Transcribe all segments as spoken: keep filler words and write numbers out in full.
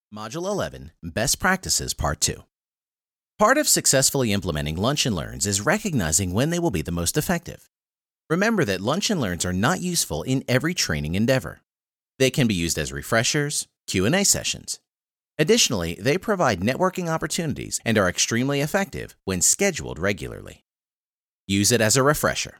Module eleven, Best Practices Part two. Part of successfully implementing Lunch and Learns is recognizing when they will be the most effective. Remember that Lunch and Learns are not useful in every training endeavor. They can be used as refreshers, Q and A sessions. Additionally, they provide networking opportunities and are extremely effective when scheduled regularly. Use it as a refresher.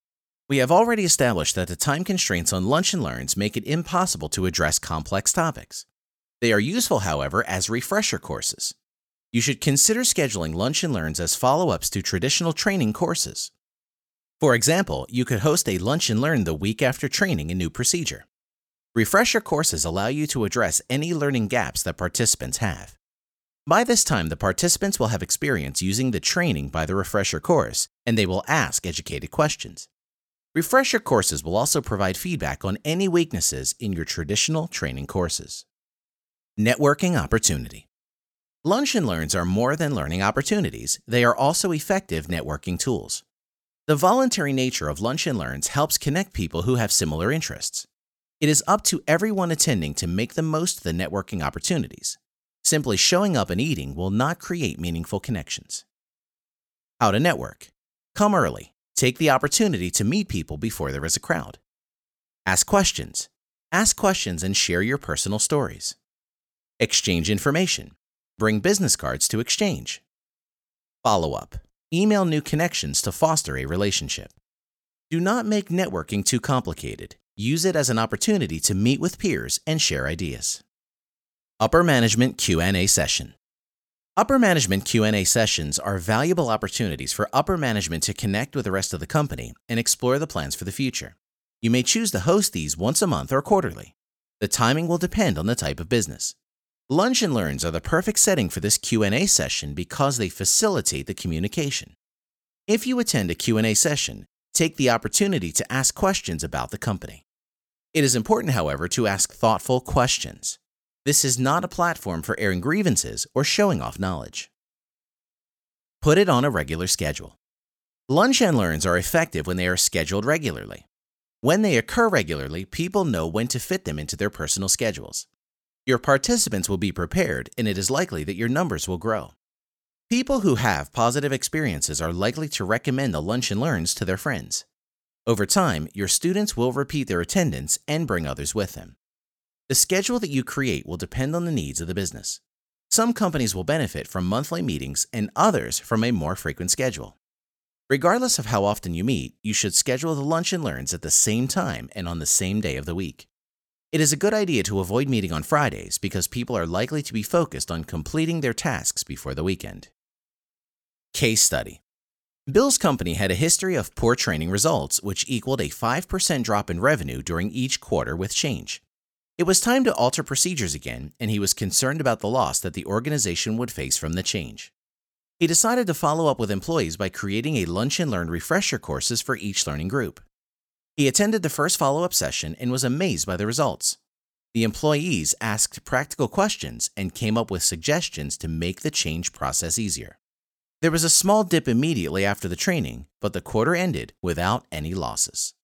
We have already established that the time constraints on Lunch and Learns make it impossible to address complex topics. They are useful, however, as refresher courses. You should consider scheduling Lunch and Learns as follow-ups to traditional training courses. For example, you could host a Lunch and Learn the week after training a new procedure. Refresher courses allow you to address any learning gaps that participants have. By this time, the participants will have experience using the training by the refresher course, and they will ask educated questions. Refresher courses will also provide feedback on any weaknesses in your traditional training courses. Networking opportunity. Lunch and Learns are more than learning opportunities. They are also effective networking tools. The voluntary nature of Lunch and Learns helps connect people who have similar interests. It is up to everyone attending to make the most of the networking opportunities. Simply showing up and eating will not create meaningful connections. How to network. Come early. Take the opportunity to meet people before there is a crowd. Ask questions. Ask questions and share your personal stories. Exchange information. Bring business cards to exchange. Follow up. Email new connections to foster a relationship. Do not make networking too complicated. Use it as an opportunity to meet with peers and share ideas. Upper Management Q and A Session. Upper Management Q and A sessions are valuable opportunities for upper management to connect with the rest of the company and explore the plans for the future. You may choose to host these once a month or quarterly. The timing will depend on the type of business. Lunch and Learns are the perfect setting for this Q and A session because they facilitate the communication. If you attend a Q and A session, take the opportunity to ask questions about the company. It is important, however, to ask thoughtful questions. This is not a platform for airing grievances or showing off knowledge. Put it on a regular schedule. Lunch and Learns are effective when they are scheduled regularly. When they occur regularly, people know when to fit them into their personal schedules. Your participants will be prepared, and it is likely that your numbers will grow. People who have positive experiences are likely to recommend the Lunch and Learns to their friends. Over time, your students will repeat their attendance and bring others with them. The schedule that you create will depend on the needs of the business. Some companies will benefit from monthly meetings and others from a more frequent schedule. Regardless of how often you meet, you should schedule the Lunch and Learns at the same time and on the same day of the week. It is a good idea to avoid meeting on Fridays because people are likely to be focused on completing their tasks before the weekend. Case study. Bill's company had a history of poor training results, which equaled a five percent drop in revenue during each quarter with change. It was time to alter procedures again, and he was concerned about the loss that the organization would face from the change. He decided to follow up with employees by creating a Lunch and Learn refresher courses for each learning group. He attended the first follow-up session and was amazed by the results. The employees asked practical questions and came up with suggestions to make the change process easier. There was a small dip immediately after the training, but the quarter ended without any losses.